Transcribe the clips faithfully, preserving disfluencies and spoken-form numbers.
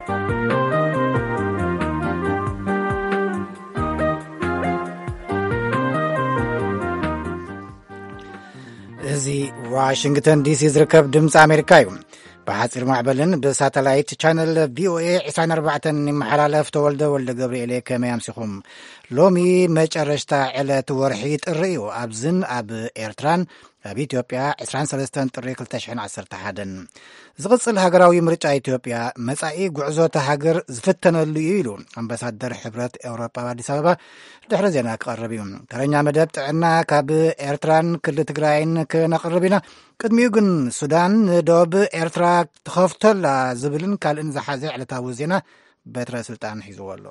እዚ ዋሽንግተን ዲሲ ዝርከብ ድምፂ ኣሜሪካ እዩ። ብሓፂር ማዕበልን ብሳተላይት ቻነል ቪኦኤ عشرين أربعة ይመሓላለፍ። ተወልደ ወልደ ገብርኤል ከመይ ኣምሲኹም? ሎሚ መጨረሽታ ዕለት ወርሒ ጥሪ እዩ። ኣብዝን ኣብ ኤርትራን ኣብ ኢትዮጵያ عشرين وثلاثة ጥሪ ሁለት ሺህ ዓሰርተ ሓደ ዝቕፅል ሃገራዊ ምርጫ ኢትዮጵያ መጻኢ ጉዕዞ ሃገር ዝፍተነሉ እዩ ኢሉ ኣምባሳደር ሕብረት ኤውሮጳ ኣዲስ ኣበባ ድሕሪ ዜና ክቐርብ እዩ። ተረኛ መደብ ጥዕና ካብ ኤርትራን ክልል ትግራይን ክነቕርብ ኢና። ቅድሚኡ ግን ሱዳን ንደቡብ ኤርትራ ትኸፍተላ ዝብልን ካልእን ዝሓዘ ዕለታዊ ዜና በትረ ስልጣን ሒዝዎ ኣሎ።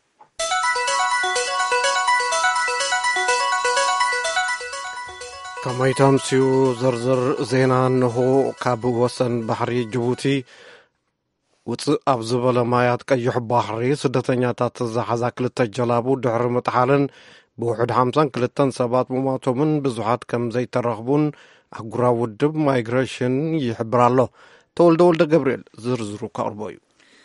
ከመይቶም ሲዩ ዝርዝር ዜና እንሆ። ካብ ወሰን ባሕሪ ጅቡቲ ውፅእ ኣብ ዝበለ ማያት ቀይሕ ባሕሪ ስደተኛታት ዝሓዛ ክልተ ጀላቡ ድሕሪ ምጥሓልን ብውሕድ ሓምሳን ክልተን ሰባት ምሞቶምን ብዙሓት ከም ዘይተረኽቡን ኣህጉራዊ ውድብ ማይግሬሽን ይሕብር ኣሎ። ተወልደ ወልደ ገብርኤል ዝርዝሩ ከቕርቦ እዩ።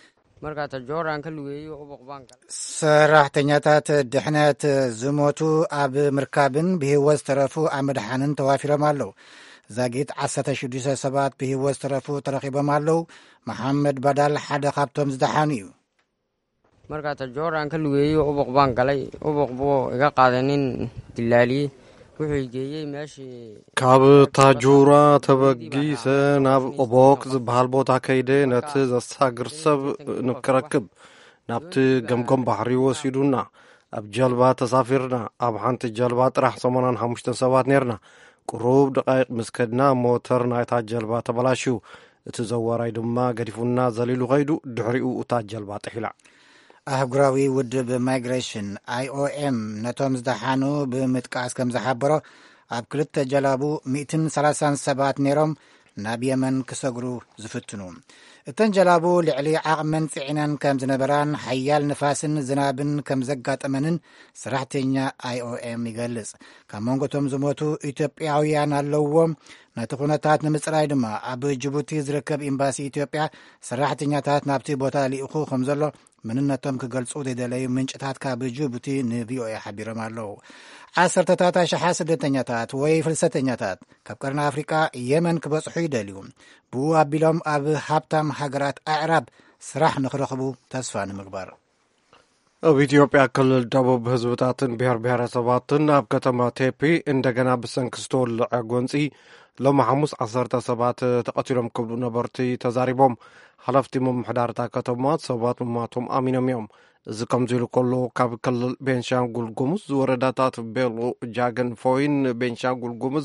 ሰራሕተኛታት ድሕነት ዝሞቱ ኣብ ምርካብን ብህይወት ዝተረፉ ኣብ መድሓንን ተዋፊሮም ኣለዉ። ዛጊት ዓሰርተ ሽዱሽተ ሰባት ብህይወት ዝተረፉ ተረኺቦም ኣለዉ። መሓመድ ባዳል ሓደ ካብቶም ዝደሓኑ እዩ። markaata jooraan ka lugeeyey ubuq baan galay ubuqbu iga qaadanin dilaaliye wuxuu geeyey meeshii ካብ ታጁራ ተበጊሰ ናብ ኦቦክ ዝበሃል ቦታ ከይደ ነቲ ዘሳግር ሰብ ንክረክብ ናብቲ ገምገም ባሕሪ ወሲዱና ኣብ ጀልባ ተሳፊርና። ኣብ ሓንቲ ጀልባ ጥራሕ ሰማንያ ሓሙሽተ ሰባት ነርና። ቁሩብ ደቃይቅ ምስከድና ሞተር ናይታ ጀልባ ተበላሽዩ። እቲ ዘዋራይ ድማ ገዲፉና ዘሊሉ ኸይዱ ድሕሪኡ እታ ጀልባ ጥሒላ። ኣህጉራዊ ውድብ ማይግሬሽን አይኦኤም ነቶም ዝደሓኑ ብምጥቃስ ከም ዝሓበሮ ኣብ ክልተ ጀላቡ مئة وثلاثين ሰባት ነይሮም ናብ የመን ክሰግሩ ዝፍትኑ። እተን ጀላቡ ልዕሊ ዓቕመን ጽዒነን ከም ዝነበራን ሓያል ንፋስን ዝናብን ከም ዘጋጠመንን ሰራሕተኛ አይኦኤም ይገልጽ። ካብ መንጎቶም ዝሞቱ ኢትዮጵያውያን ኣለዎም። ነቲ ኩነታት ንምጽራይ ድማ ኣብ ጅቡቲ ዝርከብ ኤምባሲ ኢትዮጵያ ሰራሕተኛታት ናብቲ ቦታ ሊኢኹ ከም ዘሎ ምንነቶም ክገልጹ ዘይደለዩ ምንጭታት ካብ ጅቡቲ ንቪኦኤ ሓቢሮም ኣለዉ። ዓሰርተታት ኣሽሓት ስደተኛታት ወይ ፍልሰተኛታት ካብ ቀርኒ ኣፍሪቃ የመን ክበጽሑ ይደልዩ። ብኡ ኣቢሎም ኣብ ሃብታም ሃገራት ኣዕራብ ስራሕ ንኽረኽቡ ተስፋ ንምግባር ኣብ ኢትዮጵያ ክልል ደቡብ ህዝብታትን ብሔር ብሔረሰባትን ኣብ ከተማ ቴፒ እንደገና ብሰንኪ ዝተወልዐ ጎንፂ ሎሚ ሐሙስ ዓሰርተ ሰባት ተቐቲሎም ክብሉ ነበርቲ ተዛሪቦም ሓለፍቲ ምምሕዳርታ ከተማ ሰባት ምማቶም ኣሚኖም እዮም። እዚ ከምዚ ኢሉ ከሎ ካብ ክልል ቤንሻንጉል ጉሙዝ ወረዳታት ቤሎ፣ ጃገን፣ ፎይን፣ ቤንሻንጉል ጉሙዝ፣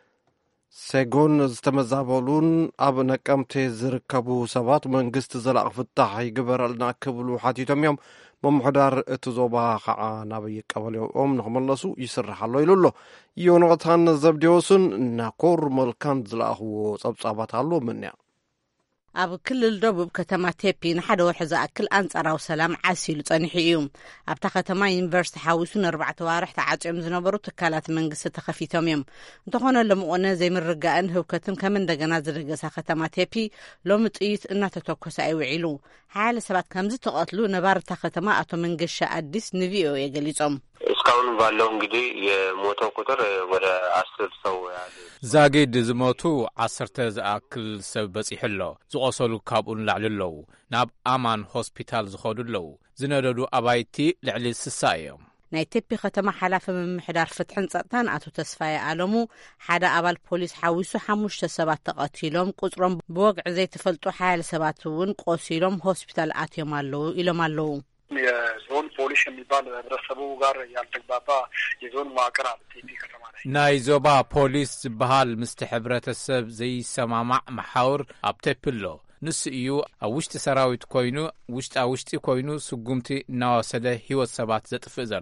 ሴጎን ዝተመዛበሉን ኣብ ነቀምቴ ዝርከቡ ሰባት መንግስቲ ዘላቕ ፍታሕ ይግበረልና ክብሉ ሓቲቶም እዮም። ምምሕዳር እቲ ዞባ ከዓ ናበይ ቀበሌኦም ንኽመለሱ ይስራሕ ኣሎ ኢሉ ኣሎ። ዮናታን ዘብዴዎስን ናኮር መልካን ዝለኣኽዎ ጸብጻባት ኣሎ ምንያ ኣብ ክልል ደቡብ ከተማ ቴፒ ንሓደ ወርሒ ዝኣክል ኣንጻራዊ ሰላም ዓሲሉ ጸኒሑ እዩ። ኣብታ ከተማ ዩኒቨርሲቲ ሓዊሱ ንኣርባዕተ ዋርሕ ተዓጽዮም ዝነበሩ ትካላት መንግስቲ ተኸፊቶም እዮም። እንተኾነ ሎምቆነ ዘይምርጋእን ህውከትን ከም እንደገና ዝደገሳ ከተማ ቴፒ ሎሚ ጥይት እናተተኮሰ ኣይውዒሉ። ሓያለ ሰባት ከምዚ ተቐትሉ ነባርታ ከተማ አቶ መንገሻ አዲስ ንቪኦኤ ገሊጾም እስካሁን ባለው እንግዲህ የሞተው ቁጥር ወደ አስር ሰው ያለ ዛጌድ ዝሞቱ ዓሰርተ ዝኣክል ሰብ በፂሕሎ ዝቆሰሉ ካብኡን ላዕልለው ናብ ኣማን ሆስፒታል ዝኸዱለው ዝነደዱ ኣባይቲ ልዕሊ ስሳ እዮም። ናይ ቴፒ ከተማ ሓላፊ ምምሕዳር ፍትሕን ጸጥታን አቶ ተስፋየ ኣለሙ ሓደ ኣባል ፖሊስ ሓዊሱ ሓሙሽተ ሰባት ተቐቲሎም ቁጽሮም ብወግዕ ዘይተፈልጡ ሓያለ ሰባት እውን ቆሲሎም ሆስፒታል ኣትዮም ኣለዉ ኢሎም ኣለዉ። የዞን ፖሊስ የሚባል ህብረተሰቡ ጋር ያልተግባባ የዞን መዋቅር አለ ቴፒ ከተማ ላይ ናይ ዞባ ፖሊስ ዝበሃል ምስቲ ሕብረተሰብ ዘይሰማማዕ መሓውር ኣብ ቴፒ ኣሎ። ንስ እዩ ኣብ ውሽጢ ሰራዊት ኮይኑ ውሽጣ ውሽጢ ኮይኑ ስጉምቲ እናወሰደ ህይወት ሰባት ዘጥፍእ ዘሎ።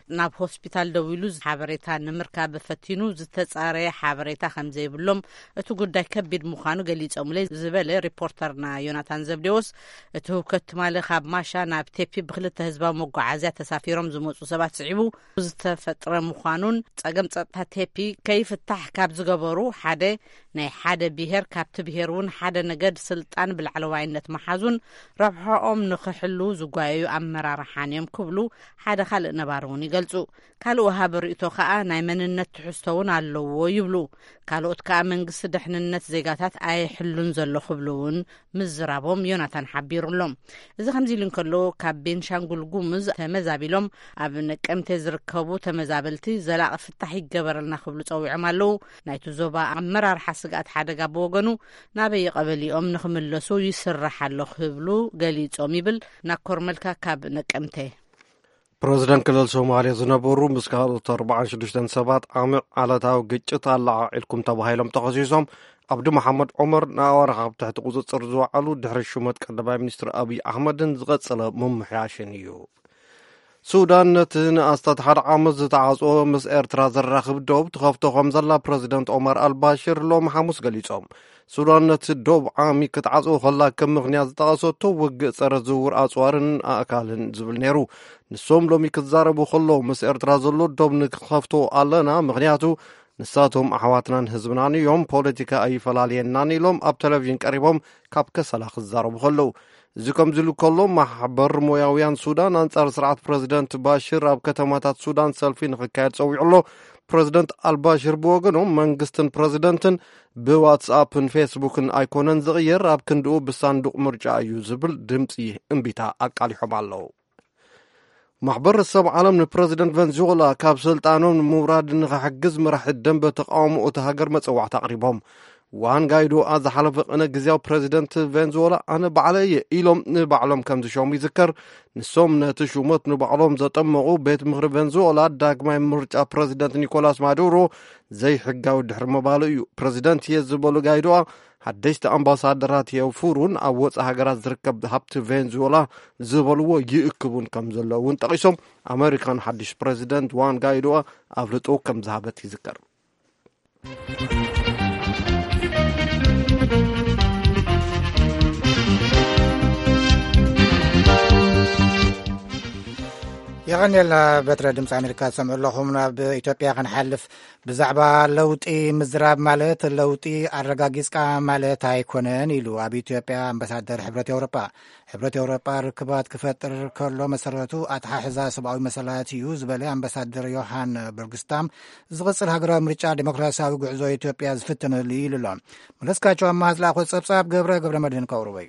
ናብ ሆስፒታል ደው ኢሉ ሓበሬታ ንምርካብ በፈቲኑ ዝተጻረየ ሓበሬታ ከም ዘይብሎም እቲ ጉዳይ ከቢድ ምዃኑ ገሊጾም ለ ዝበለ ሪፖርተርና ዮናታን ዘብዴዎስ እቲ ህውከት ትማሊ ካብ ማሻ ናብ ቴፒ ብክልተ ህዝባዊ መጓዓዝያ ተሳፊሮም ዝመጹ ሰባት ስዒቡ ዝተፈጥረ ምዃኑን ጸገም ጸጥታ ቴፒ ከይፍታሕ ካብ ዝገበሩ ሓደ ናይ ሓደ ብሄር ካብቲ ብሄር እውን ሓደ ነገድ ስልጣን ብላዕለዋይነት መሓዙን ረብሖኦም ንኽሕሉ ዝጓየዩ ኣመራርሓን እዮም ክብሉ ሓደ ካልእ ነባር እውን ይገልጹ። ካልእ ወሃቢ ርእቶ ከዓ ናይ መንነት ትሕዝቶ እውን ኣለዎ ይብሉ። ካልኦት ከዓ መንግስቲ ድሕንነት ዜጋታት ኣይሕሉን ዘሎ ክብሉ እውን ምዝራቦም ዮናታን ሓቢሩሎም። እዚ ከምዚ ኢሉ እንከሎ ካብ ቤንሻንጉል ጉሙዝ ተመዛቢሎም ኣብ ነቀምቴ ዝርከቡ ተመዛበልቲ ዘላቒ ፍታሕ ይገበረልና ክብሉ ጸዊዖም ኣለዉ። ናይቲ ዞባ ኣመራርሓ ስጋኣት ሓደጋ ብወገኑ ናበይ ቀበሊኦም ንኽምለሱ ይስራሕ ኣሎ ክብሉ ገሊጾም ይብል። ናኮር መልካ ካብ ነቀምቴ ፕሬዚደንት ክልል ሶማልያ ዝነበሩ ምስ ካልኦት ኣርባዓን ሽዱሽተን ሰባት ዓሚቕ ዓለታዊ ግጭት ኣላዓዒልኩም ተባሂሎም ተኸሲሶም ዓብዲ መሓመድ ዑመር ንኣዋርኻ ኣብ ትሕቲ ቁፅፅር ዝወዓሉ ድሕሪ ሹመት ቀዳማይ ሚኒስትር ኣብዪ ኣሕመድን ዝቐጸለ ምምሕያሽን እዩ። ሱዳን ነቲ ንኣስታት ሓደ ዓመት ዝተዓጽኦ ምስ ኤርትራ ዘራኽብ ዶብ ትኸፍቶ ከም ዘላ ፕሬዚደንት ኦመር ኣልባሽር ሎሚ ሓሙስ ገሊጾም። ሱዳን ነቲ ዶብ ዓሚ ክትዓጽኦ ከላ ከም ምኽንያት ዝጠቐሰቶ ውግእ ጸረ ዝውውር ኣጽዋርን ኣእካልን ዝብል ነይሩ። ንሶም ሎሚ ክዛረቡ ከለዉ ምስ ኤርትራ ዘሎ ዶብ ንክኸፍቶ ኣለና ምኽንያቱ ንሳቶም ኣሕዋትናን ህዝብናን እዮም ፖለቲካ ኣይፈላለየናን ኢሎም ኣብ ቴሌቭዥን ቀሪቦም ካብ ከሰላ ክዛረቡ ከለዉ። እዚ ከምዚ ኢሉ ከሎ ማሕበር ሞያውያን ሱዳን ኣንጻር ስርዓት ፕሬዚደንት ባሽር ኣብ ከተማታት ሱዳን ሰልፊ ንኽካየድ ጸዊዑ ኣሎ። ፕሬዚደንት ኣልባሽር ብወገኖም መንግስትን ፕሬዚደንትን ብዋትስኣፕን ፌስቡክን ኣይኮነን ዝቕየር ኣብ ክንድኡ ብሳንዱቕ ምርጫ እዩ ዝብል ድምፂ እምቢታ ኣቃሊሖም ኣለዉ። ማሕበር ሰብ ዓለም ንፕሬዚደንት ቬንዙዌላ ካብ ስልጣኖም ንምውራድ ንኽሕግዝ መራሒ ደንበ ተቃውሞ እቲ ሃገር መጽዋዕቲ ኣቕሪቦም። ዋን ጋይዶ ዝሓለፈ ቅነ ግዜያዊ ፕሬዚደንት ቬንዙዌላ ኣነ ባዕለየ ኢሎም ንባዕሎም ከም ዝሾሙ ይዝከር። ንሶም ነቲ ሹመት ንባዕሎም ዘጠመቑ ቤት ምክሪ ቬንዙዌላ ዳግማይ ምርጫ ፕሬዚደንት ኒኮላስ ማዱሮ ዘይሕጋዊ ድሕሪ ምባሉ እዩ። ፕሬዚደንት እየ ዝበሉ ጋይዶኣ ሓደሽቲ ኣምባሳደራት የፍሩን ኣብ ወፃኢ ሃገራት ዝርከብ ሃብቲ ቬንዙዌላ ዝበልዎ ይእክቡን ከም ዘለዎ እውን ጠቂሶም ኣሜሪካን ሓድሽ ፕሬዚደንት ዋን ጋይዶኣ ኣብልጦ ከም ዝሃበት ይዝከር። የቀኒልና በትረ ድምፂ ኣሜሪካ ትሰምዑ ኣለኹም። ናብ ኢትዮጵያ ክንሓልፍ ብዛዕባ ለውጢ ምዝራብ ማለት ለውጢ ኣረጋጊጽካ ማለት ኣይኮነን ኢሉ ኣብ ኢትዮጵያ ኣምባሳደር ሕብረት ኤውሮጳ ሕብረት ኤውሮጳ ርክባት ክፈጥር ከሎ መሰረቱ ኣተሓሕዛ ሰብኣዊ መሰላት እዩ ዝበለ ኣምባሳደር ዮሃን በርግስታም ዝቕጽል ሃገራዊ ምርጫ ዴሞክራሲያዊ ጉዕዞ ኢትዮጵያ ዝፍትነሉ ኢሉ ኣሎ። መለስካቸው ኣማሃዝላኮ ጸብጻብ ገብረ ገብረ መድህን ከውርበይ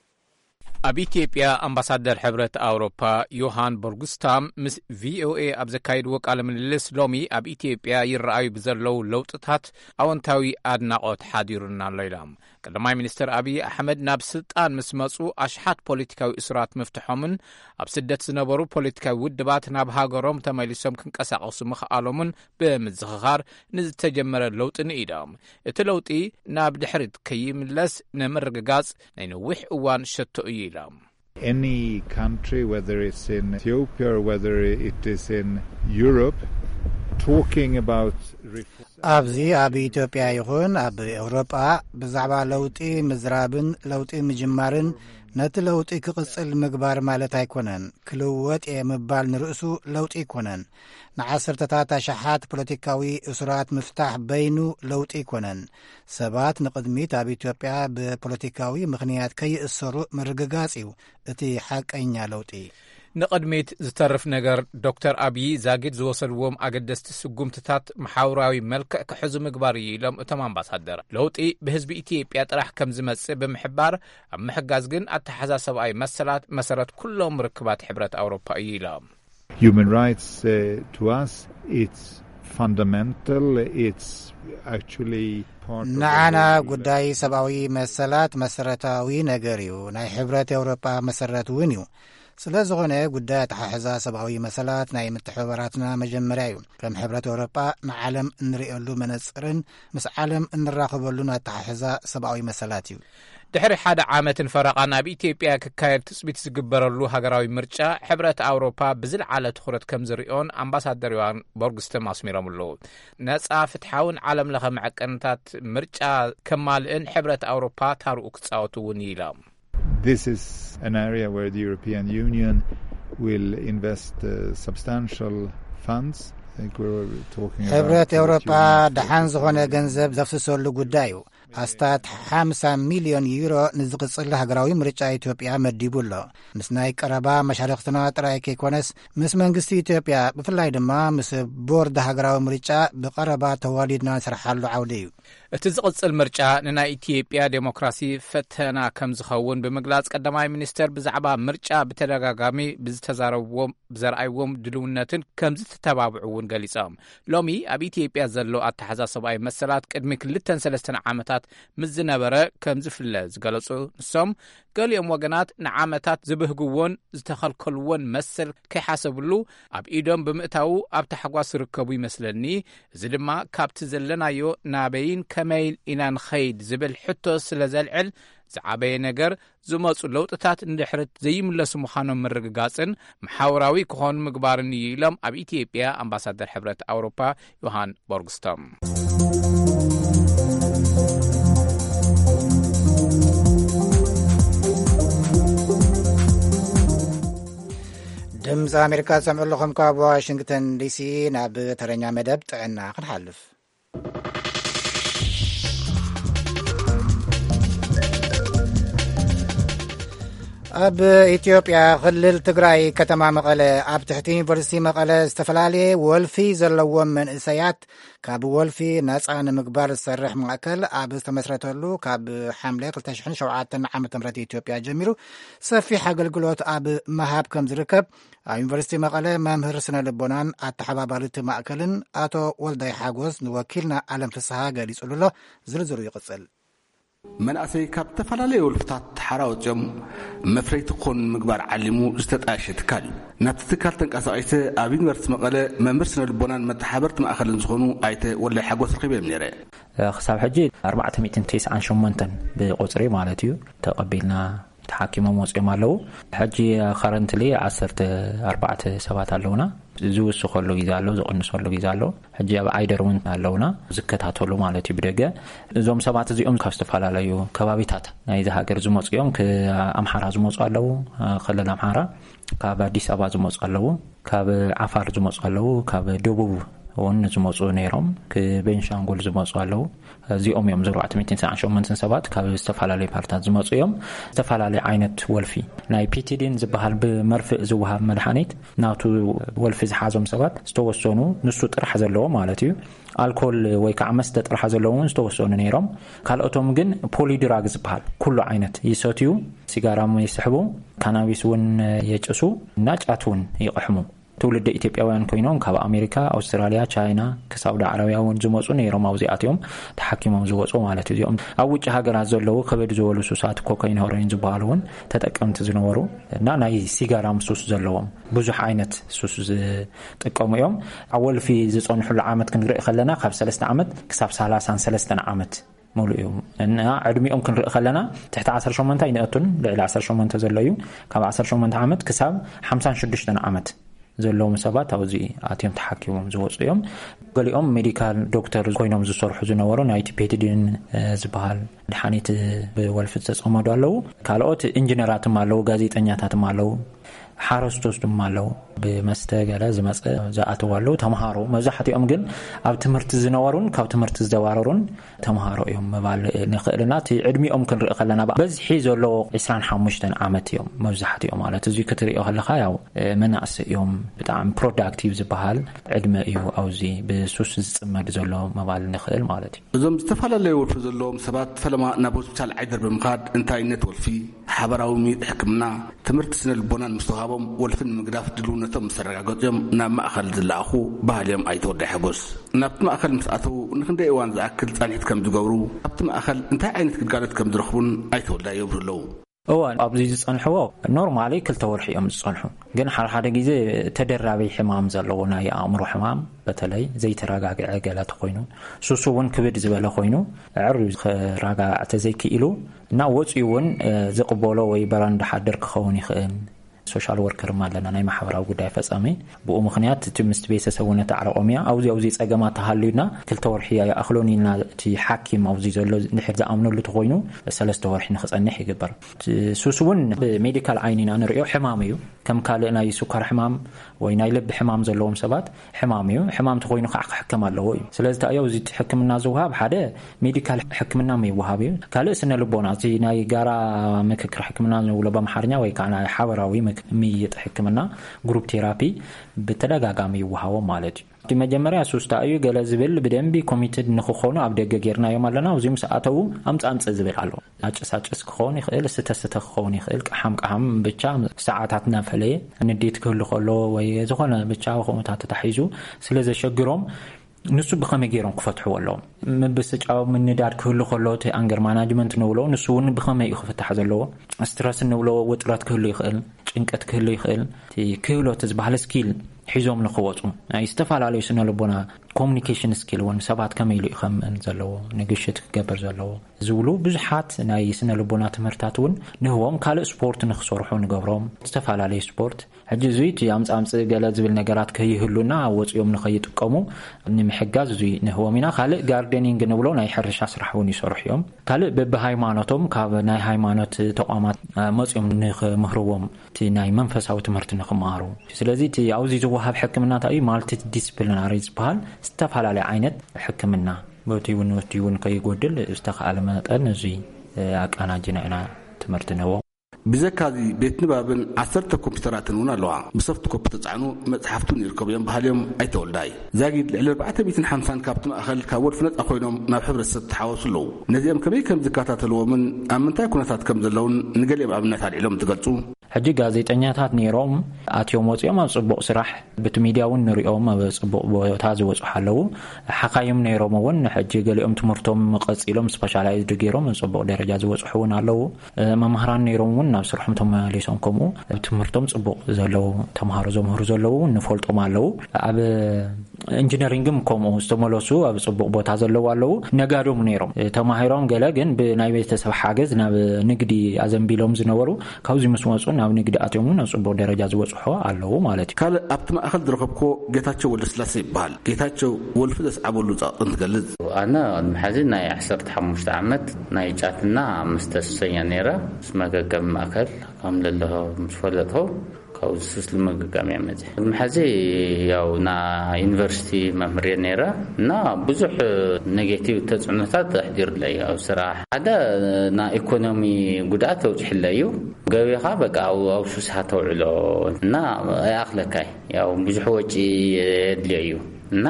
ኣብ ኢትዮጵያ ኣምባሳደር ሕብረት ኣውሮፓ ዮሃን ቦርጉስታም ምስ ቪኦኤ ኣብ ዘካይድዎ ቃለ ምልልስ ሎሚ ኣብ ኢትዮጵያ ይረኣዩ ብዘለው ለውጥታት ኣወንታዊ ኣድናቆት ሓዲሩና ኣሎ ኢሎም። ቀዳማይ ሚኒስትር ኣብዪ ኣሕመድ ናብ ስልጣን ምስ መጹ ኣሽሓት ፖለቲካዊ እስራት ምፍትሖምን ኣብ ስደት ዝነበሩ ፖለቲካዊ ውድባት ናብ ሃገሮም ተመሊሶም ክንቀሳቀሱ ምኽኣሎምን ብምዝኽኻር ንዝተጀመረ ለውጢ ንኢዶም እቲ ለውጢ ናብ ድሕሪት ከይምለስ ንምርግጋጽ ናይ ነዊሕ እዋን ሸቶ እዩ ኢሎም። Any country, whether it's in Ethiopia or whether it is in Europe, talking about reform. ኣብዚ ኣብ ኢትዮጵያ ይኹን ኣብ ኤውሮጳ ብዛዕባ ለውጢ ምዝራብን ለውጢ ምጅማርን ነቲ ለውጢ ክቕጽል ምግባር ማለት ኣይኮነን። ክልወጥ የምባል ንርእሱ ለውጢ ይኮነን። ንዓሰርተታት ኣሽሓት ፖለቲካዊ እሱራት ምፍታሕ በይኑ ለውጢ ይኮነን። ሰባት ንቕድሚት ኣብ ኢትዮጵያ ብፖለቲካዊ ምኽንያት ከይእሰሩ ምርግጋጽ እዩ እቲ ሓቀኛ ለውጢ። ንቕድሚት ዝተርፍ ነገር ዶክተር ኣብዪ ዛጊድ ዝወሰድዎም ኣገደስቲ ስጉምትታት ማሕበራዊ መልክዕ ክሕዙ ምግባር እዩ ኢሎም እቶም ኣምባሳደር ለውጢ ብህዝቢ ኢትዮጵያ ጥራሕ ከም ዝመጽእ ብምሕባር ኣብ ምሕጋዝ ግን ኣተሓሳሰብኣዊ መሰላት መሰረት ኩሎም ርክባት ሕብረት ኣውሮፓ እዩ ኢሎም። Human rights uh, to us, it's fundamental, it's actually part of ንዓና ጉዳይ ሰብኣዊ መሰላት መሰረታዊ ነገር እዩ። ናይ ሕብረት ኤውሮጳ መሰረት እውን እዩ። ስለ ዝኾነ ጉዳይ ኣተሓሕዛ ሰብኣዊ መሰላት ናይ ምትሕብባራትና መጀመርያ እዩ። ከም ሕብረት ኤውሮጳ ንዓለም እንሪእየሉ መነጽርን ምስ ዓለም እንራኸበሉን ኣተሓሕዛ ሰብኣዊ መሰላት እዩ። ድሕሪ ሓደ ዓመትን ፈረቓን ኣብ ኢትዮጵያ ክካየድ ትጽቢት ዝግበረሉ ሃገራዊ ምርጫ ሕብረት ኣውሮፓ ብዝለዓለ ትኹረት ከም ዝሪኦን ኣምባሳደር ዮሃን ቦርግስተም ኣስሚሮም ኣለዉ። ነጻ ፍትሓውን ዓለም ለኸ መዐቀንታት ምርጫ ከማልእን ሕብረት ኣውሮፓ ታርኡ ክጻወቱ እውን ኢሎም This is an area where the European Union will invest uh, substantial funds. I think we're talking about ሕብረት ኤውሮፓ ደሓን ዝኾነ ገንዘብ ዘፍስሰሉ ጉዳይ እዩ። ኣስታት ሓምሳ ሚልዮን ዩሮ ንዝቕጽል ሃገራዊ ምርጫ ኢትዮጵያ መዲቡ ኣሎ። ምስ ናይ ቀረባ መሻርክትና ጥራይ ከይኮነስ ምስ መንግስቲ ኢትዮጵያ ብፍላይ ድማ ምስ ቦርድ ሃገራዊ ምርጫ ብቀረባ ተዋሊድና ንሰርሓሉ ዓውዲ እዩ። እቲ ዝቕጽል ምርጫ ንናይ ኢትዮጵያ ዴሞክራሲ ፈተና ከም ዝኸውን ብምግላጽ ቀዳማይ ሚኒስተር ብዛዕባ ምርጫ ብተደጋጋሚ ብዝተዛረብዎም ብዘርኣይዎም ድልውነትን ከም ዝተተባብዑ እውን ገሊጾም ሎሚ ኣብ ኢትዮጵያ ዘሎ ኣተሓሳስባዊ መሰላት ቅድሚ ክልተን ሰለስተን ዓመታት ምስ ዝነበረ ከም ዝፍለ ዝገለጹ ንሶም ገሊኦም ወገናት ንዓመታት ዝብህግዎን ዝተኸልከልዎን መሰል ከይሓሰብሉ ኣብ ኢዶም ብምእታው ኣብ ተሓጓስ ዝርከቡ ይመስለኒ። እዚ ድማ ካብቲ ዘለናዮ ናበይን ከመይን ኢና ንኸይድ ዝብል ሕቶ ስለ ዘልዕል ዝዓበየ ነገር ዝመፁ ለውጥታት እንድሕረት ዘይምለሱ ምዃኖም ምርግጋጽን ማሕበራዊ ክኾኑ ምግባርን እዩ ኢሎም ኣብ ኢትዮጵያ ኣምባሳደር ሕብረት ኣውሮፓ ዮሃን ቦርግስቶም ድምፂ ኣሜሪካ ሰምዑ ኣለኹም ካብ ዋሽንግተን ዲሲ ናብ ተረኛ መደብ ጥዕና ክንሓልፍ ኣብ ኢትዮጵያ ክልል ትግራይ ከተማ መቐለ ኣብ ትሕቲ ዩኒቨርሲቲ መቐለ ዝተፈላለየ ወልፊ ዘለዎም መንእሰያት ካብ ወልፊ ነፃ ንምግባር ዝሰርሕ ማእከል ኣብ ዝተመስረተሉ ካብ ሓምለ ክልተ ሽሕን ሸውዓተን ዓመተ ምህረት ኢትዮጵያ ጀሚሩ ሰፊሕ ኣገልግሎት ኣብ መሃብ ከም ዝርከብ ኣብ ዩኒቨርሲቲ መቐለ መምህር ስነ ልቦናን ኣተሓባባሪቲ ማእከልን ኣቶ ወልዳይ ሓጎስ ንወኪልና ዓለም ፍስሓ ገሊጹሉ ኣሎ። ዝርዝሩ ይቕጽል። መንእሰይ ካብ ተፈላለየ ወልፍታት ሓራወፅኦም መፍረይቲ ኮን ምግባር ዓሊሙ ዝተጣየሸ ትካል ናብቲ ትካል ተንቀሳቒሰ ኣብ ዩኒቨርሲቲ መቐለ መምህር ስነ ልቦናን መተሓበርቲ ማእከልን ዝኾኑ ኣይተ ወልዳይ ሓጎስ ረኺቦም ነይረ። ክሳብ ሕጂ ኣርባዕተ ሚእትን ትስዓን ሸሞንተን ብቁፅሪ ማለት እዩ ተቐቢልና ተሓኪሞም ወፅኦም ኣለዉ። ሕጂ ከረንትሊ ዓሰርተ ኣርባዕተ ሰባት ኣለውና ዝውስኸሉ ግዜ ኣሎ ዝቕንሰሉ ግዜ ኣሎ። ሕጂ ኣብ ኣይደር እውን ኣለውና ዝከታተሉ ማለት እዩ ብደገ እዞም ሰባት እዚኦም ካብ ዝተፈላለዩ ከባቢታት ናይዚ ሃገር ዝመፁ እዮም። ከኣምሓራ ዝመፁ ኣለዉ ክልል ኣምሓራ፣ ካብ ኣዲስ ኣበባ ዝመፁ ኣለዉ፣ ካብ ዓፋር ዝመፁ ኣለዉ፣ ካብ ደቡብ እውን ዝመፁ ነይሮም፣ ከቤንሻንጉል ዝመፁ ኣለዉ። እዚኦም እዮም ኣርባዕተ ሚእትን ትስዓን ሸሞንተን ሰባት ካብ ዝተፈላለዩ ፓርትታት ዝመፁ እዮም። ዝተፈላለዩ ዓይነት ወልፊ ናይ ፒቲዲን ዝበሃል ብመርፍእ ዝወሃብ መድሓኒት ናቱ ወልፊ ዝሓዞም ሰባት ዝተወሰኑ ንሱ ጥራሕ ዘለዎ ማለት እዩ። ኣልኮል ወይ ከዓ መስተ ጥራሕ ዘለዎም ዝተወሰኑ ነይሮም። ካልኦቶም ግን ፖሊድራግ ዝበሃል ኩሉ ዓይነት ይሰትዩ፣ ሲጋራ ይስሕቡ፣ ካናቢስ እውን የጭሱ እና ጫት እውን ይቕሕሙ። ትውልደ ኢትዮጵያውያን ኮይኖም ካብ ኣሜሪካ፣ ኣውስትራልያ፣ ቻይና፣ ከሳውዲ ዓረብያ እውን ዝመፁ ነይሮም። ኣብዚኣትዮም ተሓኪሞም ዝወፁ ማለት እዚኦም ኣብ ውጭ ሃገራት ዘለዉ ከበድ ዝበሉ ሱሳት ኮካይን፣ ሄሮይን ዝበሃሉ እውን ተጠቀምቲ ዝነበሩ እና ናይ ሲጋራ ሱስ ዘለዎም ብዙሕ ዓይነት ሱስ ዝጥቀሙ እዮም። ኣብ ወልፊ ዝፀንሑሉ ዓመት ክንርኢ ከለና ካብ ሰለስተ ዓመት ክሳብ ሰላሳን ሰለስተን ዓመት ሙሉ እዮም እና ዕድሚኦም ክንርኢ ከለና ትሕቲ ዓሰርተ ሸሞንተ ይነእቱን ልዕሊ ዓሰርተ ሸሞንተ ዘሎ እዩ። ካብ ዓሰርተ ሸሞንተ ዓመት ክሳብ ሓምሳን ሽዱሽተ ዓመት ዘለዎም ሰባት ኣብዚ ኣትዮም ተሓኪሞም ዝወፁ እዮም። ገሊኦም ሜዲካል ዶክተር ኮይኖም ዝሰርሑ ዝነበሩ ናይ ፒቲዲን ዝበሃል መድሓኒት ብወልፊ ዝተፀመዱ ኣለዉ። ካልኦት ኢንጂነራት ኣለዉ፣ ጋዜጠኛታት ኣለዉ፣ ሓረስቶስ ድማ ኣለዉ። ብመስተ ገለ ዝመፀ ዝኣተዉ ኣለዉ። ተምሃሮ መብዛሕትኦም ግን ኣብ ትምህርቲ ዝነበሩን ካብ ትምህርቲ ዝተባረሩን ተምሃሮ እዮም ምባል ንኽእልና። እቲ ዕድሚኦም ክንርኢ ከለና በዝሒ ዘሎ ዒስራን ሓሙሽተ ዓመት እዮም መብዛሕትኦም ማለት እዚ ክትሪኦ ከለካ ያው መናእሰይ እዮም። ብጣዕሚ ፕሮዳክቲቭ ዝበሃል ዕድመ እዩ ኣብዚ ብሱስ ዝፅመድ ዘሎ ምባል ንኽእል ማለት እዩ። እዞም ዝተፈላለዩ ወልፊ ዘለዎም ሰባት ፈለማ ናብ ሆስፒታል ዓይደር ብምኻድ እንታይነት ወልፊ፣ ሓበራዊ ሚድ ሕክምና፣ ትምህርቲ ስነ ልቦናን ምስተውሃቦም ወልፍን ምግዳፍ ድልውነቶም ምስተረጋገፅዮም ናብ ማእኸል ዝለኣኹ ባህልዮም ኣይተወዳይ ሓጎስ ናብቲ ማእኸል ምስ ኣተዉ ንክንደይ እዋን ዝኣክል ጻኒሕት ከም ዝገብሩ ኣብቲ ማእኸል እንታይ ዓይነት ግልጋሎት ከም ዝረኽቡን ኣይተወዳይ የብሩ ኣለዉ። اوان ابزي ዝጸንሕዎ ኖርማሊ ክልተ ወርሒ እዮም ዝጸንሑ ግን ሓደ ሓደ ግዜ ተደራቢ ሕማም ዘለዎ ናይ ኣእምሮ ሕማም በተለይ ዘይተረጋግዐ ገለ ተኮይኑ ሱሱውን ክብድ ዝበለ ኮይኑ ዕርዩ ረጋዕ ተዘይክኢሉ እና ወጪውን ዝቅበሎ ወይ በራንዳ ሓደር ክኸውን ይኽእል ሶሻል ወርከር ማለና ናይ ማሕበራዊ ጉዳይ ፈጻሚ ብኡ ምኽንያት ትምስት ቤተሰቡነት ዓረቆምያ አውዚ አውዚ ጸገማት ተሃልዩና ክልተ ወርሒ ያኣኽሎኒና እቲ ሓኪም አውዚ ዘሎ ንሕር ዝኣምነሉ ተኮይኑ ሰለስተ ወርሒ ንኽጸንሕ ይግበር ሱሱውን በሜዲካል ዓይኒና ንሪኦ ሕማም እዩ ከም ካልእ ናይ ሱካር ሕማም ወይ ናይ ልብ ሕማም ዘለዎም ሰባት ሕማም እዩ ሕማም ተኮይኑ ከዓ ክሕከም ኣለዎ እዩ ስለዚ ታዮ እዚ ሕክምና ዝውሃብ ሓደ ሜዲካል ሕክምና ይወሃብ እዩ ካልእ ስነ ልቦና እዚ ናይ ጋራ ምክክር ሕክምና ንብሎ በአምሓርኛ ወይ ከዓ ናይ ሓበራዊ ምይጥ ሕክምና ግሩፕ ቴራፒ በተደጋጋሚ ይወሃው ማለት እዩ እቲ መጀመሪያ ሱስታ እዩ ገለ ዝብል ብደንቢ ኮሚትድ ንኽኾኑ ኣብ ደገ ጌርናዮም ኣለና እዚኦም ሰዓተው ኣምጻምጽ ዝብል ኣሎ ኣጭሳጭስ ክኾን ይኽእል ስተስተተ ክኾን ይኽእል ቀሓም ቀሓም ብቻ ሰዓታት ናፈለየ ንዴት ክህሉ ከሎ ወይ ዝኾነ ብቻ ኹምታት ተታሒዙ ስለ ዘሸግሮም ንሱ ብኸመይ ጌሮም ክፈትሑ ኣለዎም ምብስጫው ምንዳድ ክህሉ ከሎት አንገር ማናጅመንት ንብሎ ንሱ ውን ብኸመይ ክፍታሕ ዘለዎ ስትረስ ንብሎ ውጥረት ክህሉ ይኽእል ጭንቀት ክህሉ ይኽእል ክህሎት ዝበሃል ስኪል ሒዞም ንኽወጹ ናይ ዝተፈላለዩ ስነ ልቦና ኮሙኒኬሽን ስኪል ውን ሰባት ከመይ ኢሉ ይኸም ዘለዎ ንግሽት ክገበር ዘለዎ ዝብሉ ብዙሓት ናይ ስነ ልቦና ትምህርታት ውን ንህቦም ካልእ ስፖርት ንኽሰርሑ ንገብሮም ዝተፈላለዩ ስፖርት ሕጂ ዙይት ኣምጻምጽ ገለ ዝብል ነገራት ከይህሉና ወጽዮም ንኸይጥቀሙ ንምሕጋዝ ዙይ ንህቦም ኢና ካልእ ጋርደኒንግ ንብሎ ናይ ሕርሻ ስራሕ ውን ይሰርሑ እዮም ካልእ በብሃይማኖቶም ካብ ናይ ሃይማኖት ተቋማት መጽዮም ንኽምህርዎም እቲ ናይ መንፈሳዊ ትምህርቲ ንኽመሃሩ ስለዚ እቲ ኣውዚ ዝወሃብ ሕክምና እንታይ ማልቲ ዲስፕሊናሪ ዝበሃል ዝተፈላለዩ ዓይነት ሕክምና በቲውን ወቲውን ከይጎድል ዝተኻለ መጠን እዚ ኣቃናጅና ኢና ትምህርቲ ነው ብዘካዚ ቤት ንባብን ዓሰርተ ኮምፒውተራትን ውን ኣለዋ ብሶፍት ኮፒ ተጻዕኑ መጽሓፍቱን ይርከቡ እዮም ባህልዮም ኣይተወልዳይ ዛጊድ ልዕሊ ኣርባዕተ ሚእትን ሓምሳን ካብቲ ማእኸል ካብ ወልፊ ነጻ ኮይኖም ናብ ሕብረተሰብ ተሓወሱ ኣለዉ ነዚኦም ከመይ ከም ዝከታተልዎምን ኣብ ምንታይ ኩነታት ከም ዘለውን ንገሊኦም ኣብነት ኣልዒሎም ትገልጹ ሕጂ ጋዜጠኛታት ነይሮም ኣትዮም ወጽኦም ኣብ ጽቡቕ ስራሕ በቲ ሚድያ ውን ንሪኦም ኣብ ጽቡቕ ቦታ ዝወጽሑ ኣለዉ ሓኻይም ነይሮም ውን ሕጂ ገሊኦም ትምህርቶም ቀጺሎም ስፔሻላይዝድ ገይሮም ጽቡቕ ደረጃ ዝወጽሑ ውን ኣለዉ መምህራን ነይሮም ውን ናብ ስርሖም ተመሊሶም ከምኡ ትምህርቶም ጽቡቕ ዘለዉ ተምሃሮ ዘምህሩ ዘለዉ ንፈልጦም ኣለዉ ኣብ ኢንጂነሪንግም ከምኡ ዝተመለሱ ኣብ ጽቡቕ ቦታ ዘለዉ ኣለዉ ነጋዶም ነይሮም ተማሂሮም ገለ ግን ብናይ ቤተሰብ ሓገዝ ናብ ንግዲ ኣዘንቢሎም ዝነበሩ ካብዚ ምስ ወጹ ናብ ንግዲ ኣትዮም ናብ ጽቡቕ ደረጃ ዝወጽሑ ኣለዉ ማለት እዩ ካልእ ኣብቲ ማእኸል ዝረኸብኮ ጌታቸው ወልደስላሴ ይበሃል ጌታቸው ወልፊ ዘስዓበሉ ጻቕጥን ትገልጽ ኣነ መሓዚ ናይ ዓሰርተ ሓሙሽተ ዓመት ናይ ጫትና ምስ ተሰኛ ነይረ ስመገገም ማእከል ከም ለለሆ ምስ ፈለጥሁ ካውዝ ሱስ ለመገገም ያመጽ መሓዚ ያው ና ዩኒቨርሲቲ መምህር ነይረ እና ብዙሕ ኔጌቲቭ ተጽዕኖታት ተሕዲር ላይ ያው ስራሕ ሓደ ና ኢኮኖሚ ጉዳት ተውጽሕለዩ ገቢኻ በቃ አው ሱስ ሃተውዕሎ እና ያኽለካይ ያው ብዙሕ ወጪ የድልዩ እና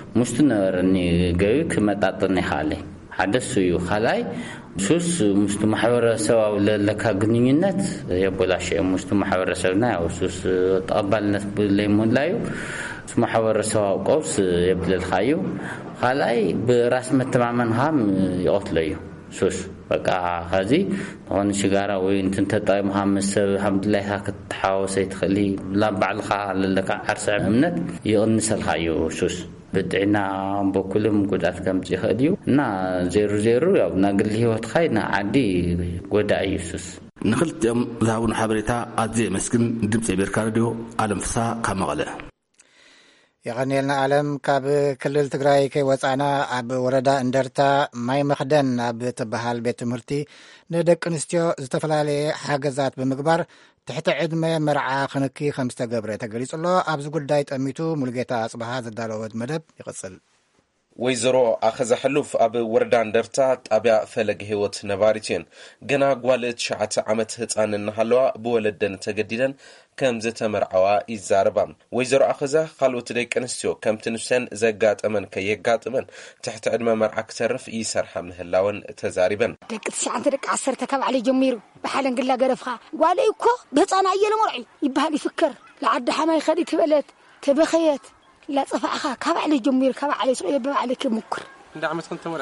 ሙስተነርኒ ገቢ ክመጣጥን ይኻለ ሓደሱ እዩ ኻላይ ሱስ ሙስቱ ማሕበረሰባዊ ለለካ ግንኙነት የቦላሽ ሙስቱ ማሕበረሰብና ያው ሱስ ተቀባልነት ብለይሞላዩ ማሕበረሰባዊ ቀውስ የብለልካዩ ኻላይ ብራስ መተማመን ሃም ይቆትለዩ ሱስ በቃ ኸዚ ሆነ ሲጋራ ወይ እንትን ተጣይ መሐመድ ሰብ አልሐምዱሊላህ ከተሐወሰይ ተخلي ለባዕልኻ ለለካ ዓርሰ እምነት ይቕንሰልካዩ ሱስ በጥዕና በኩልም ጉዳት ከምጽ ይኸድዩ እና ዜሮ ዜሮ ያው ናግል ህይወት ኻይና ዓዲ ጎዳይ ሱስ ንኽልጥም ዛውን ሓበሬታ ኣዝየ መስግን ድምጽ ቤርካ ሬድዮ ዓለም ፍሳ ካመቀለ يغنيلنا عالم كاب كل التقرأي كي وصعنا عب وردا اندرتا ماي مخدن عب تبهال بيت مرتي ندك نستيو زتفلالي حاجزات بمقبار تحت عدمة مرعى خنكي خمسة قبرة تقليس الله عبز قل دايت أميتو ملقيتا أصبحا زدالوود مدب يقصل ويزرو أخذ حلوف أب وردان درتا أبيع فلق هيوت نباريتين جنا قوالت شعت عمت هتان النهلوا بولدن تجديدا كم زتمر عوا إزاربام ويزرو أخذ خلوت ديك أنستيو كم تنسن زقات أمن كي يقات أمن تحت عدم مر أكثر في سرحة مهلاون تزاربا ديك تسعة ترك عصر تكاب علي جميرو بحالا قلا قرفها وعلي يكو بيطانا أيلا مرعي يبهالي فكر لعد حماي خدي تبلت تبخيت لا صفحها كاب علي جمير كاب علي سوية بما عليك مكر عند عمت كنت مرعها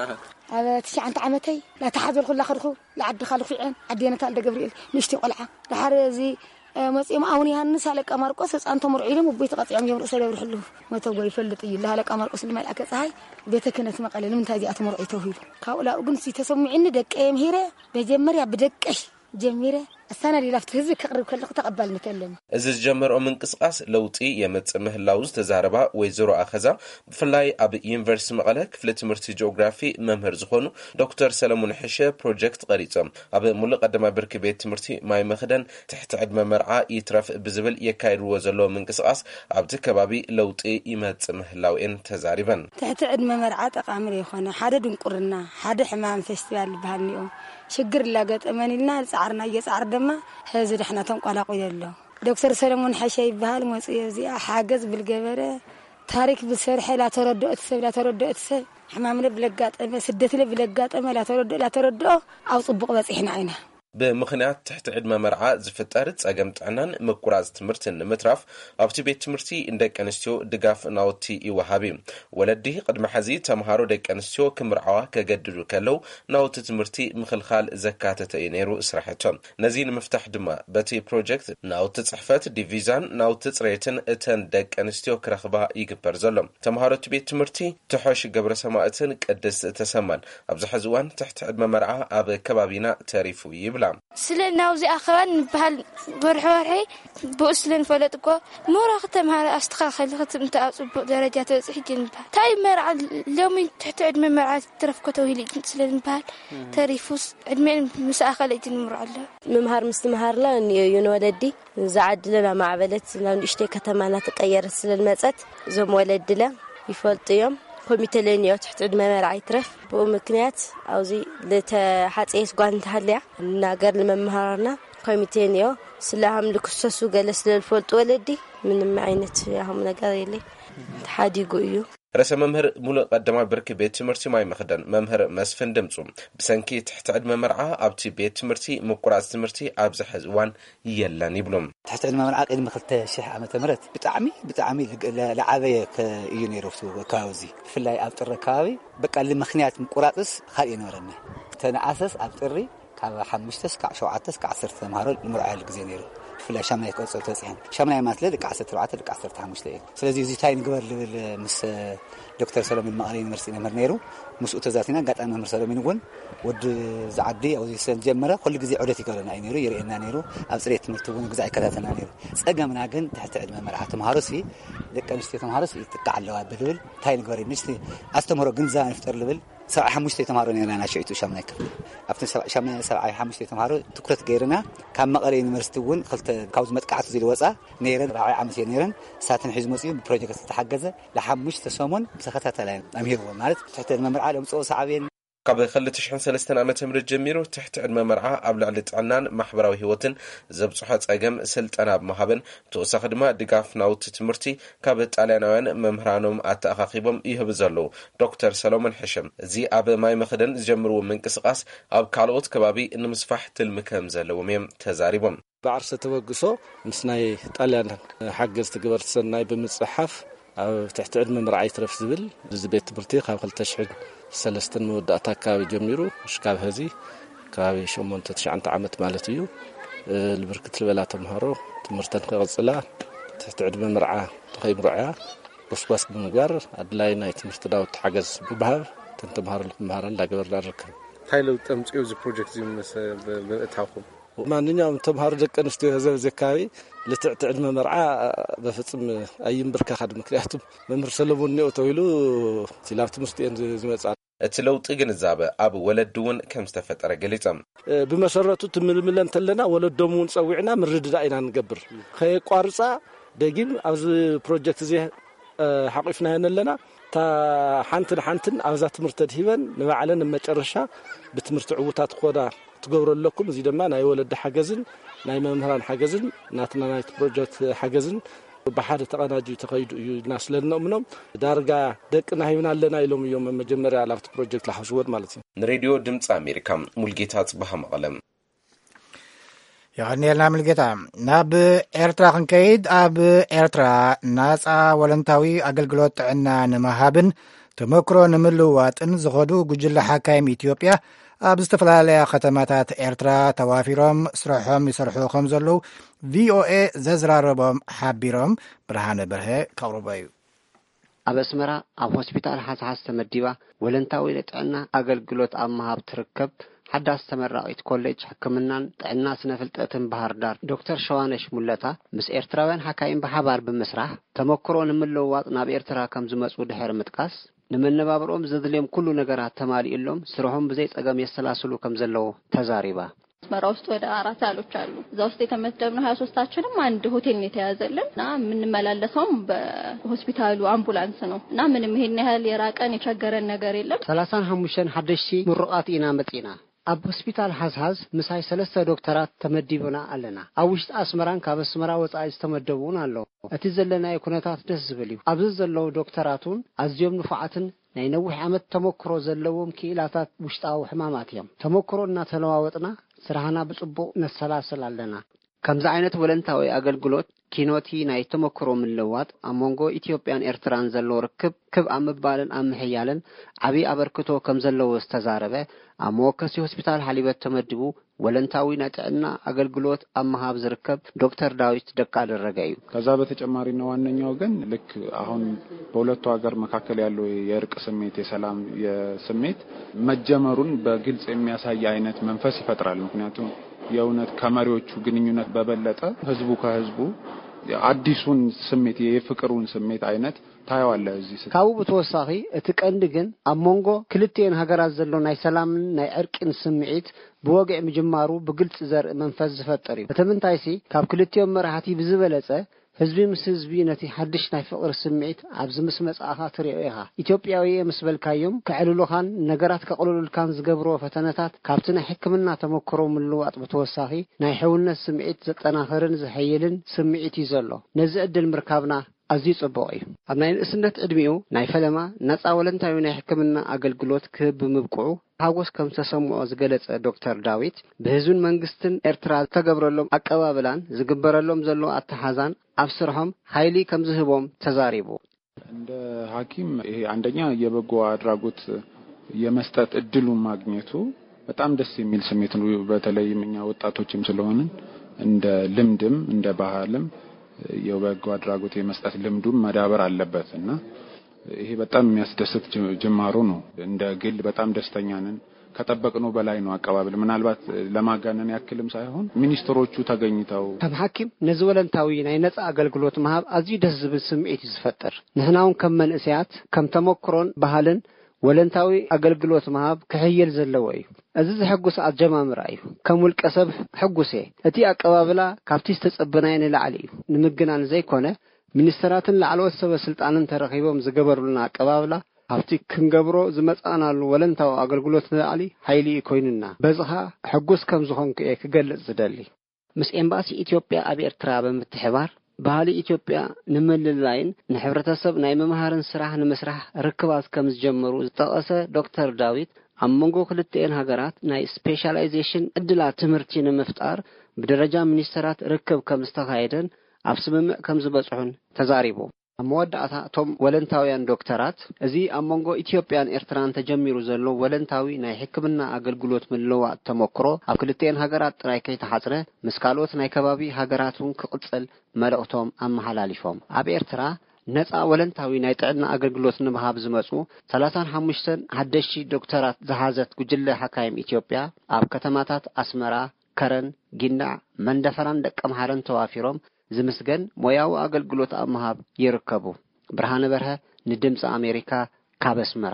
على تسعة عامتي لا تحضر كل خرخو لا عد خالق في عين عدينا تال جبريل نشتي قلعة لحرزي مصيم أوني هالناس عليك أماركوس أنت مرعيلهم وبيت قطع يوم رأسه يروح له ما تبغى يفلت يلا عليك أماركوس اللي ما لك هاي بيتك كانت مقالة من تاجي أتمرعي توهيل كاولا وقنسي تسمع إن دك أيام هيرة بجمرة بدكش جميرة السنة اللي لفت هزك كقرب كله تقبل نكلم إذا جمر من قصقاس لوطي يمت مهلاوز تزاربا ويزرو أخذا بفلاي أب يونيفرسيتي مقالة كفلة مرتي جغرافي ممهر زخونو دكتور سلمون حشة بروجكت قريتم أب ملق قدما بركبيت مرتي ماي مخدن تحت عدم مرعى يترف بزبل يكاير وزلو من قصقاس عبد كبابي لوطي يمت مهلاوين تزاربا تحت عدم مرعى تقامر يخونا حدا دنقرنا حدا حمام فيستيفال بهاليوم شجر لاقت أمانينا سعرنا يسعر دما هذا إحنا تنقلق وياه دكتور سلمون حشي بهالموسيقى زي حاجز بالجبرة تاريخ بالسرح لا ترد أتسب لا ترد أتسب حمامنا بلقات أما سدت له بلقات أما لا ترد لا ترد أو طبق بس إحنا عينه بمخنيات تحت عدم مرعى زفتارت أجمت عنان مقراز تمرتن مترف أبتي بيت تمرتي إندك أنستيو دقاف ناوتي إيوهابي ولدي قد محزي تمهارو دك أنستيو كمرعوا كجددو كلو ناوت تمرتي مخلخال زكاة تينيرو إسراحتهم نزين مفتاح دما بتي بروجكت ناوت تصحفات ديفيزان ناوت تصريتن اتن دك أنستيو كرخبا يقبر زلم تمهارو تبيت تمرتي تحوش قبر سماءتن قدس تسمن أبز حزوان تحت عدم مرعى أب كبابينا تاريفو يبل سلنا وزي أخوان بهال برحوري بوسلن فلتكو مورا ختم هذا أستخال خلي ختم تأصب درجات حجين بها تاي مرع اليوم تحت عد من مرع ترفقه توهيلي سلن بهال تاريفوس عدمين مساخل يجين مرع له ممهر مستمهر لا ينولدي زعد لنا مع بلد لان اشتكى تمانا تغير سلن مصت زوم ولد له يفلط يوم كوميتلينيو تحت عد ما مرعي ترف بمكنيات أو زي لتحاتيس قانت هاليا ناقر لممهارنا كوميتلينيو سلاهم لكسسو جلس للفولت ولدي من معينة ياهم ناقر يلي تحادي قويو رأس ممهر مول قدما بركي بيت مرتي ماي مخدن ممهر مسفن دمصوم بسنكي تحت عد مرعى أبتي بيت مرتي مقراز مرتي أبز حزوان يلا نبلم تحت عد مرعى قد مخلت شح عمت مرت بتعمي بتعمي لعابية كيونيروفتو كاوزي في اللي أبطر كاوي بقى اللي مخنيات مقراطس خالي نورنا تنعسس أبطري كاب حمشتس كعشوعتس كعصرت مهارو المرعى الجزيرو فلا شامل يكون صوت تسعين شامل ما تلاقي كعسة رعاة كعسة تحمش ليه سلزي زي تاين قبل مس دكتور سلمون مقالين مرسينا مرنيرو مسؤول تزاتنا قد أنا مرسلمين يقول ود زعدي أو زي سن جمرة كل جزء عدتي كلنا أي نيرو يرينا نيرو أبصريت مرتبون جزء كذا نيرو سأجا من عجن تحت علم مرعات مهارسي لك أنا اشتيت مهارسي تقعلوا بدول تاين قبل نشتي أستمر جنزا نفتر لبل سبعة حمشتي تمهارون أنا شيء شامنك أفتن سبعة شام سبعة حمشتي تمهارو تكرت غيرنا كم مقالين مرستون قلت كاوز متقعت زي الوصا نيرن راعي عمسي نيرن ساعتين حزم مصيب بروجكت تحجزه لحمش تسومن سخطات لين أمير مالت تحت الممر عالم صو صعبين قبل خلت شحن سلستن عمت مرج جميرو تحت عدم مرعى قبل على عنان محبراوي هوتن زبصحت أجم سلت أنا بمهابن توسخ دما دقاف ناوت تمرتي كابت علينا ممهرانهم أتأخيبهم يهبزلو دكتور سلمون حشم زي أب ماي مخدن جمرو من قصقاس أب كالوت كبابي إن مصفحة المكام زلو ميم تزاربهم بعرس توقسو مسناي طاليان حجز تقبر سناي بمصحف أو تحت عدم مرعي ترف زبل زبيت برتي قبل خلت شحن سلستن مودة كابي جميرو مش كاب هذي كابي شو منت تشعنت عمت مالتيو البركة الولا تمهرو تمرتن قصلا تحت عدم مرعى تخيب رعيا بس بس بمجار أدلاي نايت مرتداو تحجز ببهر تنتمهر المهارة لا قبل لا ركب هاي لو تمسكوا زي بروجكت زي مثلا بتحاكم ما نيوم تمهر دك أنستو هذا زكاوي لتعتعد مرعى بفتم أي بركة خد مكرياتهم ممر سلمون نيو تويلو تلافت مستين زي ما تصار تلوت جنزابة أبو ولد دون كم استفتر جليتم بمسرته تململن تلنا ولد دمون سوينا من رد رأينا نقبر خي قارصة دقيم أوز بروجكت زي حقفنا هنا لنا تا حنتن حنتن أوزات مرتدهبن نبعلن المجرشة بتمرت عوتات خودا تقبر لكم زي دما ناي ولد حجزن ناي ممهران حجزن ناتنا نايت بروجكت حجزن بحاجة تقناجي تقيد الناس لنا منهم دارجة دقنا هينا لنا يوم يوم مجمرة على بروجكت لحشود مالتي راديو دمت أمريكا ملقيتات بهم قلم يعني لنا ملقيتها ناب إيرترا خنكيد أب إيرترا ناس ولنتاوي أقلقلوت عنا نمهابن ተመክሮ ንምልዋጥን ዝኸዱ ጉጅለ ሓካይም ኢትዮጵያ ኣብ ዝተፈላለያ ከተማታት ኤርትራ ተዋፊሮም ስራሖም ይሰርሑ ከም ዘለዉ ቪኦኤ ዘዝራረቦም ሓቢሮም ብርሃነ በርሀ ካቅርቦ እዩ። ኣብ ኣስመራ ኣብ ሆስፒታል ሓሳሓስ ተመዲባ ወለንታዊ ጥዕና ኣገልግሎት ኣብ ምሃብ ትርከብ ሓዳስ ተመራቂት ኮሌጅ ሕክምናን ጥዕና ስነ ፍልጠትን ባህር ዳር ዶክተር ሸዋነሽ ሙለታ ምስ ኤርትራውያን ሓካይም ብሓባር ብምስራሕ ተመክሮ ንምልውዋጥ ናብ ኤርትራ ከም ዝመፁ ድሕሪ ምጥቃስ ንመነባብሮም ዘድልዮም ኩሉ ነገራት ተማሊኡሎም ስራሖም ብዘይ ጸገም የሰላስሉ ከም ዘለዉ ተዛሪባ። አስመራ ውስጥ ወደ አራት አሎች አሉ። እዛ ውስጥ የተመደብነው ሀያ ሶስታችንም አንድ ሆቴል ነው የተያዘልንና የምንመላለሰውም በሆስፒታሉ አምቡላንስ ነው እና ምንም ይሄን ያህል የራቀን የቸገረን ነገር የለም። ሰላሳ አምስት ሐደሺ ምሩቃት ኢና መጥና ኣብ ሆስፒታል ሓዝሓዝ ምሳይ ሰለስተ ዶክተራት ተመዲቡና ኣለና። ኣብ ውሽጢ ኣስመራን ካብ ኣስመራ ወጻኢ ዝተመደቡን ኣለዉ። እቲ ዘለናይ ኩነታት ደስ ዝብል እዩ። ኣብዚ ዘለዉ ዶክተራቱን ኣዝዮም ንፉዓትን ናይ ነዊሕ ዓመት ተመክሮ ዘለዎም ክኢላታት ውሽጣዊ ሕማማት እዮም። ተመክሮ እናተለዋወጥና ስራሕና ብጽቡቕ ነሰላስል ኣለና። ከምዚ ዓይነት ወለንታዊ ኣገልግሎት ኪኖቲ ናይ ተመክሮ ምልዋጥ ኣብ መንጎ ኢትዮጵያን ኤርትራን ዘሎ ርክብ ክብ ኣብ ምባልን ኣብ ምሕያልን ዓብዪ ኣበርክቶ ከም ዘለዎ ዝተዛረበ ኣብ መወከሲ ሆስፒታል ሓሊበት ተመዲቡ ወለንታዊ ናይ ጥዕና አገልግሎት ኣብ ምሃብ ዝርከብ ዶክተር ዳዊት ደቃ ደረገ እዩ። ከዛ በተጨማሪ ነው ዋነኛው ግን ልክ አሁን በሁለቱ ሀገር መካከል ያለው የእርቅ ስሜት የሰላም የስሜት መጀመሩን በግልጽ የሚያሳይ አይነት መንፈስ ይፈጥራል። ምክንያቱም የእውነት ከመሪዎቹ ግንኙነት በበለጠ ህዝቡ ከህዝቡ አዲሱን ስሜት የፍቅሩን ስሜት አይነት ታያዋለ እዚህ ካው በተወሳኺ እቲ ቀንድ ግን ኣብ መንጎ ክልቴን ሃገራት ዘሎ ናይ ሰላምን ናይ ዕርቅን ስምዒት ብወግዕ ምጅማሩ ብግልጽ ዘርኢ መንፈስ ዝፈጥር እዩ። እተምንታይሲ ካብ ክልቴም መራሕቲ ብዝበለጸ ህዝቢ ምስ ህዝቢ ነቲ ሓድሽ ናይ ፍቅር ስምዒት ኣብ ዝምስ መጽኣኻ ትሪኦ ኢኻ። ኢትዮጵያዊ መስበልካዮም ከዕልሉኻን ነገራት ከቕልሉልካን ዝገብሮ ፈተነታት ካብቲ ናይ ሕክምና ተመክሮ ምልዋጥ በተወሳኺ ናይ ሕውነት ስምዒት ዘጠናኸርን ዝሐይልን ስምዒት እዩ ዘሎ። ነዚ ዕድል ምርካብና ኣዝዩ ጽቡቕ እዩ። ኣብ ናይ ንእስነት ዕድሚኡ ናይ ፈለማ ነፃ ወለንታዊ ናይ ሕክምና አገልግሎት ክህብ ምብቅዑ ሓጎስ ከም ተሰምዖ ዝገለጸ ዶክተር ዳዊት በህዝብን መንግስትን ኤርትራ ተገብረሎም አቀባበላን ዝግበረሎም ዘሎ አተሓዛን ኣብ ስርሖም ኃይሊ ከም ዝህቦም ተዛሪቡ። እንደ ሐኪም ይሄ አንደኛ የበጎ አድራጎት የመስጠት እድሉን ማግኘቱ በጣም ደስ የሚል ስሜት ነው። በተለይ እኛ ወጣቶችም ስለሆነ እንደ ልምድም እንደ ባህልም የበጎ አድራጎት የመስጠት ልምዱም መዳበር አለበትና ይሄ በጣም የሚያስደስት ጅማሮ ነው። እንደ ግል በጣም ደስተኛ ነን። ከጠበቅነው በላይ ነው አቀባበል። ምናልባት ለማጋነን ያክልም ሳይሆን ሚኒስትሮቹ ተገኝተው ከም ሐኪም ነዝወለንታዊ ናይ ነፃ አገልግሎት መሃብ ኣዝዩ ደስ ዝብል ስምዒት ይዝፈጥር። ንሕናውን ከም መንእስያት ከም ተመክሮን ባህልን ወለንታዊ አገልግሎት መሃብ ክህየል ዘለዎ እዩ። እዚ ዝሕጉስ ኣጀማምራ እዩ። ከም ውልቀ ሰብ ሕጉሴ እቲ አቀባበላ ካብቲ ዝተጸበናይ ንላዕሊ እዩ። ንምግናን ዘይኮነ ሚኒስትራትን ላዕለዎት ሰበስልጣንን ተረኺቦም ዝገበሩልና አቀባበላ ኣብቲ ክንገብሮ ዝመጻናሉ ወለንታዊ አገልግሎት ንላዕሊ ኃይሊ ኮይኑና በዝኻ ሕጉስ ከም ዝኾንኩ እየ ክገልጽ ዝደሊ። ምስ ኤምባሲ ኢትዮጵያ ኣብ ኤርትራ ብምትሕባር ባህሊ ኢትዮጵያ ንምልላይን ንሕብረተሰብ ናይ መምሃርን ስራሕ ንምስራሕ ርክባት ከም ዝጀመሩ ዝጠቐሰ ዶክተር ዳዊት ኣብ መንጎ ክልቴን ሃገራት ናይ ስፔሻላይዜሽን ዕድላት ትምህርቲ ንምፍጣር ብደረጃ ሚኒስትራት ርክብ ከም ዝተኻየደን ኣብ ስምምዕ ከም ዝበጽሑን ተዛሪቡ። ኣብ መወዳእታ እቶም ወለንታውያን ዶክተራት እዚ ኣብ መንጎ ኢትዮጵያን ኤርትራን ተጀሚሩ ዘሎ ወለንታዊ ናይ ሕክምና አገልግሎት ምልዋጥ ተመክሮ ኣብ ክልቴን ሃገራት ጥራይ ከይተሓጽረ ምስ ካልኦት ናይ ከባቢ ሃገራቱን ክቕጽል መልእኽቶም ኣመሓላሊፎም ኣብ ኤርትራ ነፃ ወለንታዊ ናይ ጥዕና አገልግሎት ንምሃብ ዝመጹ ሰላሳ ሓሙሽተ ሓደሺ ዶክተራት ዝሓዘት ጉጅለ ሓካይም ኢትዮጵያ ኣብ ከተማታት ኣስመራ፣ ከረን፣ ጊናዕ፣ መንደፈራን ደቀ መሓረን ተዋፊሮም ዝምስገን ሞያዊ አገልግሎት ኣብ ምሃብ ይርከቡ። ብርሃነ በርሀ ንድምፂ አሜሪካ ካብ ኣስመራ።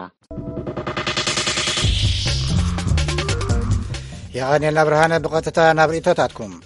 የቀኒልና ብርሃነ ብቐጥታ ናብ ርእቶታትኩም።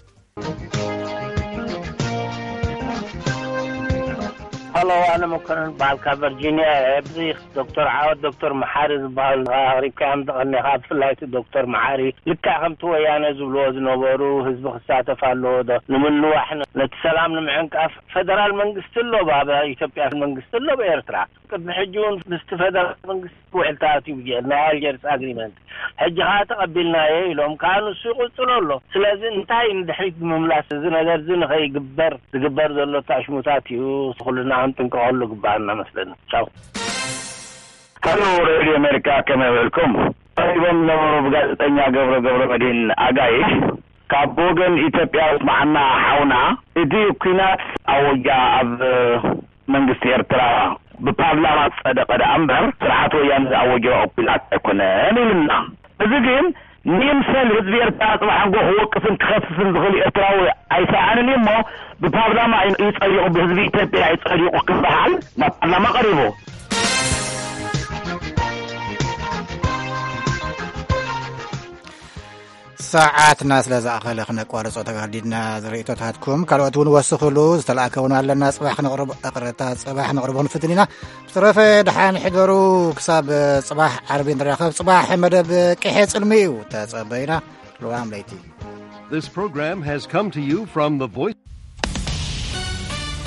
هلو أنا ممكن بالكا فيرجينيا أبزي دكتور عاود دكتور محاري زبال غريب كام دغني غاب في اللايت دكتور محاري لكا خمتو ويانا زبلوز نوبرو حزب خساتة فالو ده نمنو احنا نتسلام نمعنك اف فدرال منقستلو بابا إثيوبيا منقستلو بإرترا قد نحجون نست فدرال منقست وحلتاتي بجينا الجرس اجريمنت حجها تقبلنا ايه لهم كانوا السوق الطلولو سلازين انتاي ندحريك بمملاس زين هدر زين خي قبر تقبر زلو تاشموتاتي وصخلنا تنقعلو قبعنا مثلا. شاو ሄሎ ሬዲዮ አሜሪካ ከመበልኩም አይወም ነው ጋዜጠኛ ገብረ ገብረ መድህን አጋይሽ ካብ ወገን ኢትዮጵያ ማዕና ሓውና እቲ ኩናት ኣወጃ ኣብ መንግስቲ ኤርትራ ብፓርላማ ጸደቀ ኣምበር ስርዓት ወያነ ኣወጃ ኩናት ኣይኮነን ኢልና እዚ ግን ንምሰል ህዝቢ ኤርትራ ጽባሕን ጎ ወቅፍን ክኸፍፍን ዝኽእል ኤርትራዊ ኣይሰዓንን እሞ ብፓርላማ ይጸይቁ ብህዝቢ ኢትዮጵያ ይጸይቁ ክበሃል ናብ ፓርላማ ቀሪቡ ሰዓትና ስለዝኣኸለ ክነቋርጾ ተጋዲድና ዝርእቶታትኩም ካልኦት እውን ወስኽሉ ዝተለኣከውን ኣለና ጽባሕ ንቕርብ ኣቕረታ ጽባሕ ንቕርቦ ንፍትን ኢና ብተረፈ ድሓን ሕደሩ ክሳብ ጽባሕ ዓርቢ ንራኸብ ጽባሕ መደብ ቅሐ ጽልሚ እዩ ተጸበይና ልዋም ለይቲ This program has come to you from the Voice